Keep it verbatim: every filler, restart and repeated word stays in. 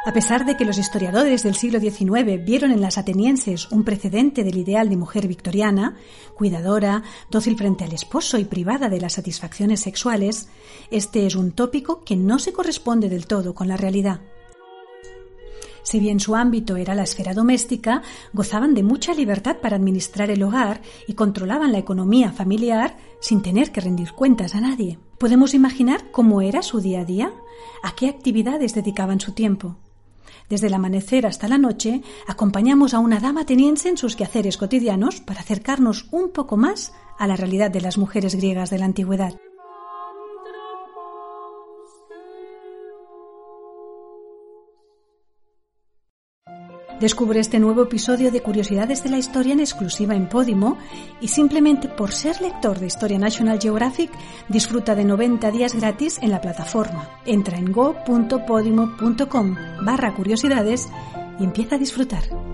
A pesar de que los historiadores del siglo diecinueve vieron en las atenienses un precedente del ideal de mujer victoriana, cuidadora, dócil frente al esposo y privada de las satisfacciones sexuales, este es un tópico que no se corresponde del todo con la realidad. Si bien su ámbito era la esfera doméstica, gozaban de mucha libertad para administrar el hogar y controlaban la economía familiar sin tener que rendir cuentas a nadie. ¿Podemos imaginar cómo era su día a día? ¿A qué actividades dedicaban su tiempo? Desde el amanecer hasta la noche, acompañamos a una dama ateniense en sus quehaceres cotidianos para acercarnos un poco más a la realidad de las mujeres griegas de la antigüedad. Descubre este nuevo episodio de Curiosidades de la Historia en exclusiva en Podimo y simplemente por ser lector de Historia National Geographic disfruta de noventa días gratis en la plataforma. Entra en go punto podimo punto com barra curiosidades y empieza a disfrutar.